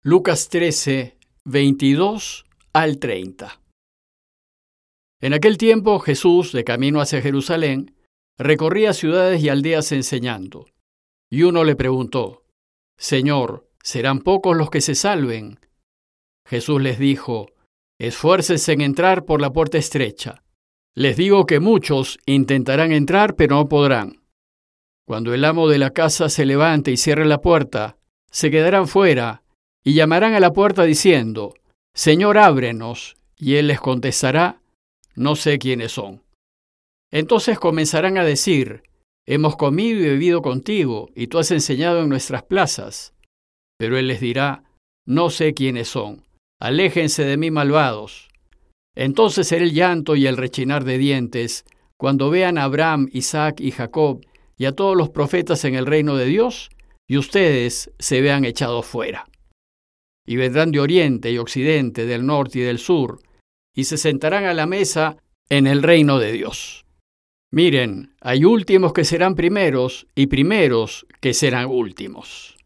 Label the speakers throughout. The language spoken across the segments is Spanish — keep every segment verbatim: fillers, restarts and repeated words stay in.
Speaker 1: Lucas trece, veintidós al treinta. En aquel tiempo Jesús, de camino hacia Jerusalén, recorría ciudades y aldeas enseñando. Y uno le preguntó: Señor, ¿serán pocos los que se salven? Jesús les dijo: Esfuércense en entrar por la puerta estrecha. Les digo que muchos intentarán entrar, pero no podrán. Cuando el amo de la casa se levante y cierre la puerta, se quedarán fuera y llamarán a la puerta diciendo: Señor, ábrenos. Y él les contestará: No sé quiénes son. Entonces comenzarán a decir: Hemos comido y bebido contigo, y tú has enseñado en nuestras plazas. Pero él les dirá: No sé quiénes son. Aléjense de mí, malvados. Entonces será el llanto y el rechinar de dientes cuando vean a Abraham, Isaac y Jacob y a todos los profetas en el reino de Dios, y ustedes se vean echados fuera. Y vendrán de oriente y occidente, del norte y del sur, y se sentarán a la mesa en el reino de Dios. Miren, hay últimos que serán primeros y primeros que serán últimos.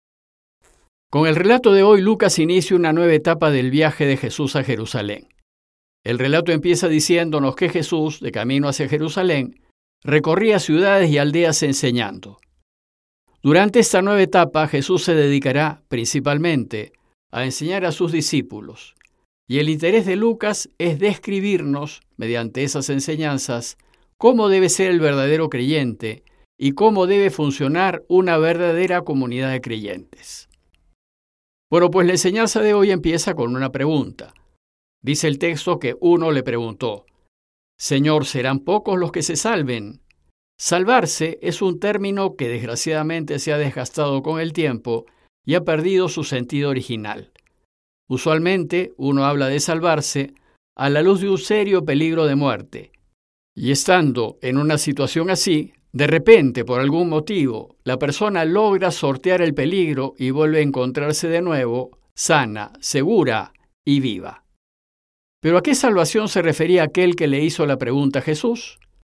Speaker 1: Con el relato de hoy, Lucas inicia una nueva etapa del viaje de Jesús a Jerusalén. El relato empieza diciéndonos que Jesús, de camino hacia Jerusalén, recorría ciudades y aldeas enseñando. Durante esta nueva etapa, Jesús se dedicará principalmente a enseñar a sus discípulos, y el interés de Lucas es describirnos, mediante esas enseñanzas, cómo debe ser el verdadero creyente y cómo debe funcionar una verdadera comunidad de creyentes. Bueno, pues la enseñanza de hoy empieza con una pregunta. Dice el texto que uno le preguntó: Señor, ¿serán pocos los que se salven? Salvarse es un término que desgraciadamente se ha desgastado con el tiempo y ha perdido su sentido original. Usualmente uno habla de salvarse a la luz de un serio peligro de muerte. Y estando en una situación así, de repente, por algún motivo, la persona logra sortear el peligro y vuelve a encontrarse de nuevo sana, segura y viva. ¿Pero a qué salvación se refería aquel que le hizo la pregunta a Jesús?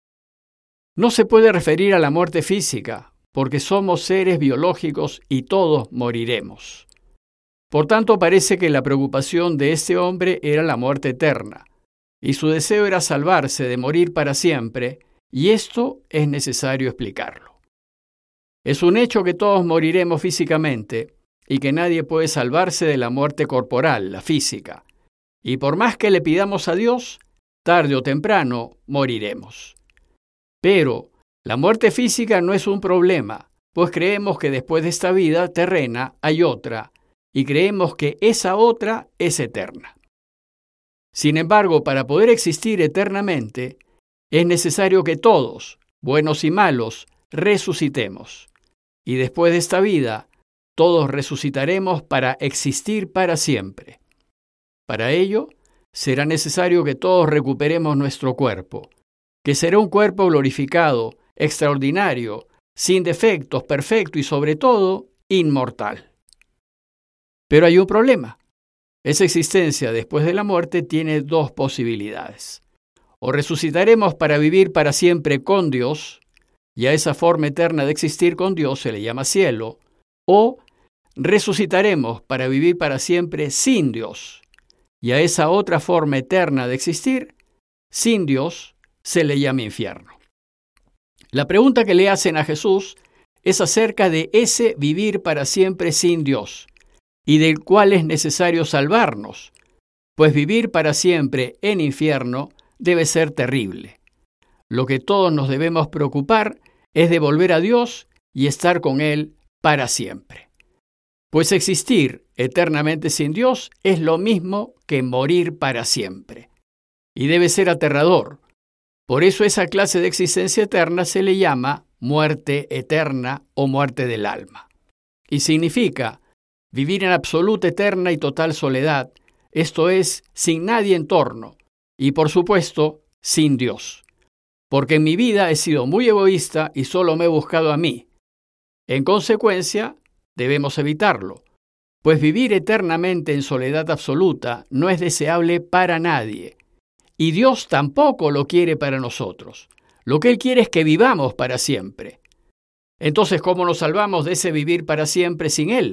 Speaker 1: No se puede referir a la muerte física, porque somos seres biológicos y todos moriremos. Por tanto, parece que la preocupación de este hombre era la muerte eterna, y su deseo era salvarse de morir para siempre, y esto es necesario explicarlo. Es un hecho que todos moriremos físicamente, y que nadie puede salvarse de la muerte corporal, la física. Y por más que le pidamos a Dios, tarde o temprano moriremos. Pero la muerte física no es un problema, pues creemos que después de esta vida terrena hay otra, y creemos que esa otra es eterna. Sin embargo, para poder existir eternamente, es necesario que todos, buenos y malos, resucitemos. Y después de esta vida, todos resucitaremos para existir para siempre. Para ello, será necesario que todos recuperemos nuestro cuerpo, que será un cuerpo glorificado, extraordinario, sin defectos, perfecto y sobre todo, inmortal. Pero hay un problema. Esa existencia después de la muerte tiene dos posibilidades. O resucitaremos para vivir para siempre con Dios, y a esa forma eterna de existir con Dios se le llama cielo, o resucitaremos para vivir para siempre sin Dios, y a esa otra forma eterna de existir, sin Dios, se le llama infierno. La pregunta que le hacen a Jesús es acerca de ese vivir para siempre sin Dios, y del cual es necesario salvarnos, pues vivir para siempre en infierno debe ser terrible. Lo que todos nos debemos preocupar es de volver a Dios y estar con Él para siempre. Pues existir eternamente sin Dios es lo mismo que morir para siempre. Y debe ser aterrador. Por eso esa clase de existencia eterna se le llama muerte eterna o muerte del alma. Y significa vivir en absoluta, eterna y total soledad, esto es, sin nadie en torno, y por supuesto, sin Dios. Porque en mi vida he sido muy egoísta y solo me he buscado a mí. En consecuencia, debemos evitarlo, pues vivir eternamente en soledad absoluta no es deseable para nadie, y Dios tampoco lo quiere para nosotros. Lo que Él quiere es que vivamos para siempre. Entonces, ¿cómo nos salvamos de ese vivir para siempre sin Él?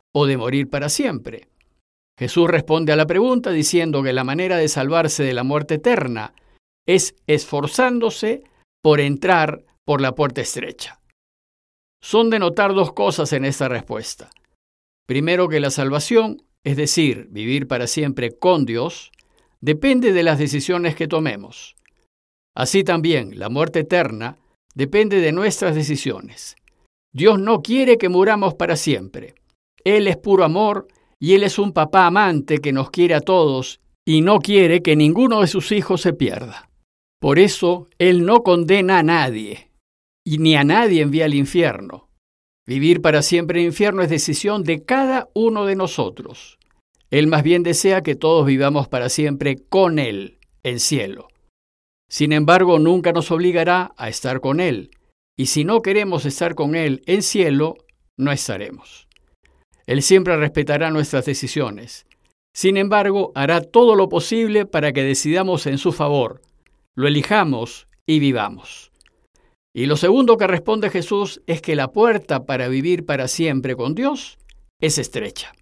Speaker 1: o de morir para siempre? Jesús responde a la pregunta diciendo que la manera de salvarse de la muerte eterna es esforzándose por entrar por la puerta estrecha. Son de notar dos cosas en esta respuesta. Primero, que la salvación, es decir, vivir para siempre con Dios, depende de las decisiones que tomemos. Así también, la muerte eterna depende de nuestras decisiones. Dios no quiere que muramos para siempre. Él es puro amor y Él es un papá amante que nos quiere a todos y no quiere que ninguno de sus hijos se pierda. Por eso, Él no condena a nadie y ni a nadie envía al infierno. Vivir para siempre en el infierno es decisión de cada uno de nosotros. Él más bien desea que todos vivamos para siempre con Él, en cielo. Sin embargo, nunca nos obligará a estar con Él, y si no queremos estar con Él en cielo, no estaremos. Él siempre respetará nuestras decisiones. Sin embargo, hará todo lo posible para que decidamos en su favor, lo elijamos y vivamos. Y lo segundo que responde Jesús es que la puerta para vivir para siempre con Dios es estrecha.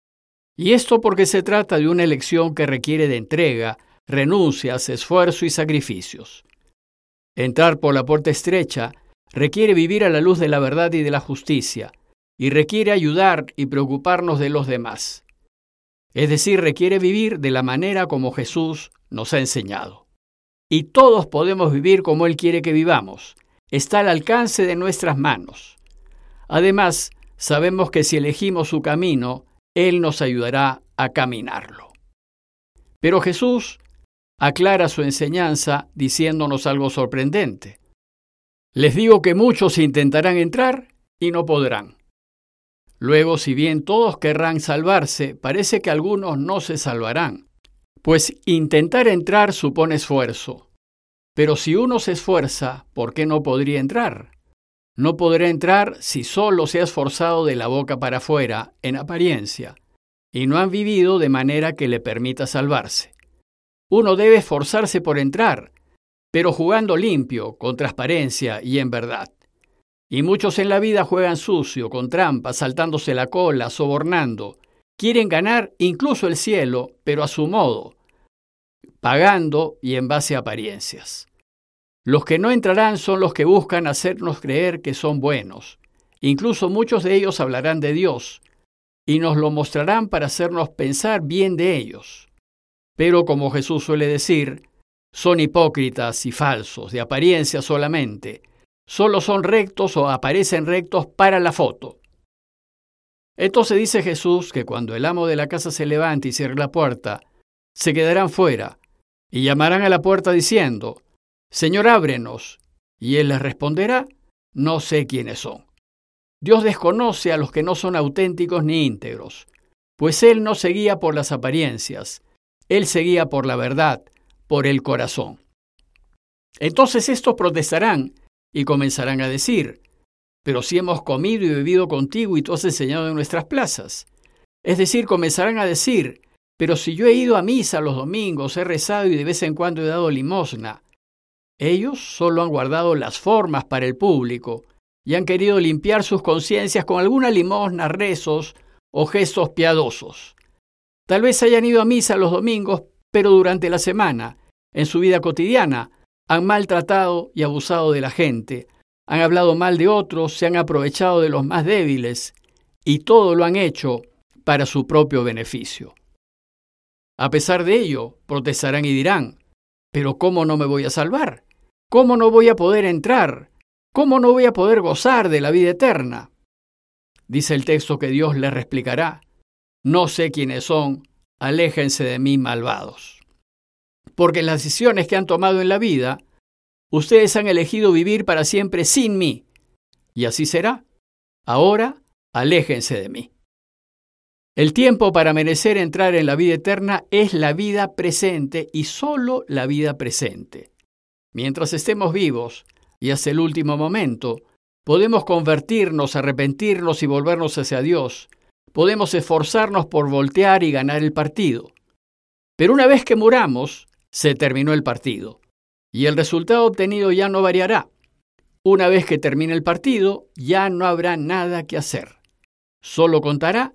Speaker 1: Y esto porque se trata de una elección que requiere de entrega, renuncias, esfuerzo y sacrificios. Entrar por la puerta estrecha requiere vivir a la luz de la verdad y de la justicia, y requiere ayudar y preocuparnos de los demás. Es decir, requiere vivir de la manera como Jesús nos ha enseñado. Y todos podemos vivir como Él quiere que vivamos. Está al alcance de nuestras manos. Además, sabemos que si elegimos su camino, Él nos ayudará a caminarlo. Pero Jesús aclara su enseñanza diciéndonos algo sorprendente. Les digo que muchos intentarán entrar y no podrán. Luego, si bien todos querrán salvarse, parece que algunos no se salvarán, pues intentar entrar supone esfuerzo. Pero si uno se esfuerza, ¿por qué no podría entrar? No podrá entrar si solo se ha esforzado de la boca para afuera, en apariencia, y no han vivido de manera que le permita salvarse. Uno debe esforzarse por entrar, pero jugando limpio, con transparencia y en verdad. Y muchos en la vida juegan sucio, con trampas, saltándose la cola, sobornando. Quieren ganar incluso el cielo, pero a su modo, pagando y en base a apariencias. Los que no entrarán son los que buscan hacernos creer que son buenos. Incluso muchos de ellos hablarán de Dios y nos lo mostrarán para hacernos pensar bien de ellos. Pero, como Jesús suele decir, son hipócritas y falsos, de apariencia solamente. Solo son rectos o aparecen rectos para la foto. Entonces dice Jesús que cuando el amo de la casa se levante y cierre la puerta, se quedarán fuera y llamarán a la puerta diciendo: Señor, ábrenos. Y Él les responderá: no sé quiénes son. Dios desconoce a los que no son auténticos ni íntegros, pues Él no se guía por las apariencias, Él se guía por la verdad, por el corazón. Entonces estos protestarán y comenzarán a decir: pero si hemos comido y bebido contigo y tú has enseñado en nuestras plazas. Es decir, comenzarán a decir: pero si yo he ido a misa los domingos, he rezado y de vez en cuando he dado limosna. Ellos solo han guardado las formas para el público y han querido limpiar sus conciencias con alguna limosna, rezos o gestos piadosos. Tal vez hayan ido a misa los domingos, pero durante la semana, en su vida cotidiana, han maltratado y abusado de la gente, han hablado mal de otros, se han aprovechado de los más débiles, y todo lo han hecho para su propio beneficio. A pesar de ello, protestarán y dirán: ¿pero cómo no me voy a salvar? ¿Cómo no voy a poder entrar? ¿Cómo no voy a poder gozar de la vida eterna? Dice el texto que Dios les replicará: no sé quiénes son, aléjense de mí, malvados. Porque en las decisiones que han tomado en la vida, ustedes han elegido vivir para siempre sin mí. Y así será. Ahora, aléjense de mí. El tiempo para merecer entrar en la vida eterna es la vida presente y solo la vida presente. Mientras estemos vivos y hasta el último momento, podemos convertirnos, arrepentirnos y volvernos hacia Dios. Podemos esforzarnos por voltear y ganar el partido. Pero una vez que muramos, se terminó el partido. Y el resultado obtenido ya no variará. Una vez que termine el partido, ya no habrá nada que hacer. Solo contará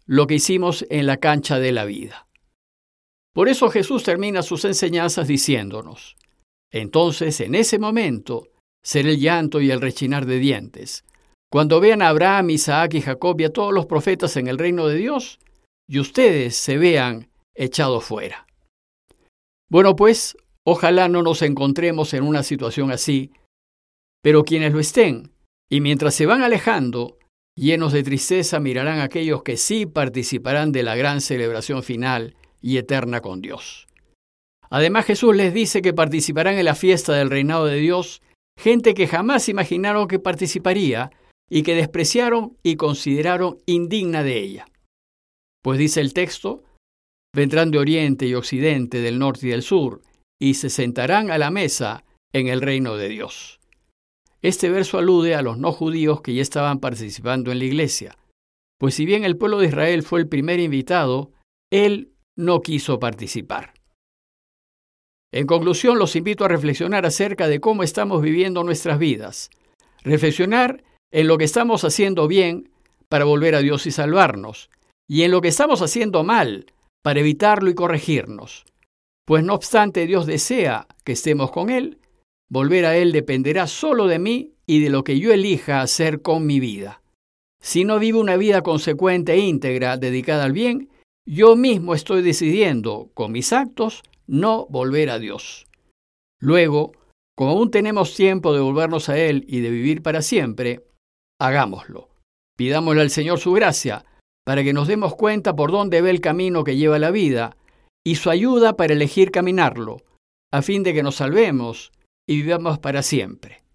Speaker 1: lo que hicimos en la cancha de la vida. Por eso Jesús termina sus enseñanzas diciéndonos: entonces, en ese momento, será el llanto y el rechinar de dientes, cuando vean a Abraham, Isaac y Jacob y a todos los profetas en el reino de Dios, y ustedes se vean echados fuera. Bueno, pues, ojalá no nos encontremos en una situación así, pero quienes lo estén, y mientras se van alejando, llenos de tristeza, mirarán a aquellos que sí participarán de la gran celebración final y eterna con Dios. Además, Jesús les dice que participarán en la fiesta del reinado de Dios gente que jamás imaginaron que participaría y que despreciaron y consideraron indigna de ella. Pues dice el texto: vendrán de oriente y occidente, del norte y del sur, y se sentarán a la mesa en el reino de Dios. Este verso alude a los no judíos que ya estaban participando en la iglesia, pues si bien el pueblo de Israel fue el primer invitado, él no quiso participar. En conclusión, los invito a reflexionar acerca de cómo estamos viviendo nuestras vidas. Reflexionar en lo que estamos haciendo bien para volver a Dios y salvarnos, y en lo que estamos haciendo mal para evitarlo y corregirnos. Pues no obstante Dios desea que estemos con Él, volver a Él dependerá solo de mí y de lo que yo elija hacer con mi vida. Si no vivo una vida consecuente e íntegra dedicada al bien, yo mismo estoy decidiendo, con mis actos, no volver a Dios. Luego, como aún tenemos tiempo de volvernos a Él y de vivir para siempre, hagámoslo. Pidámosle al Señor su gracia para que nos demos cuenta por dónde ve el camino que lleva la vida y su ayuda para elegir caminarlo, a fin de que nos salvemos y vivamos para siempre.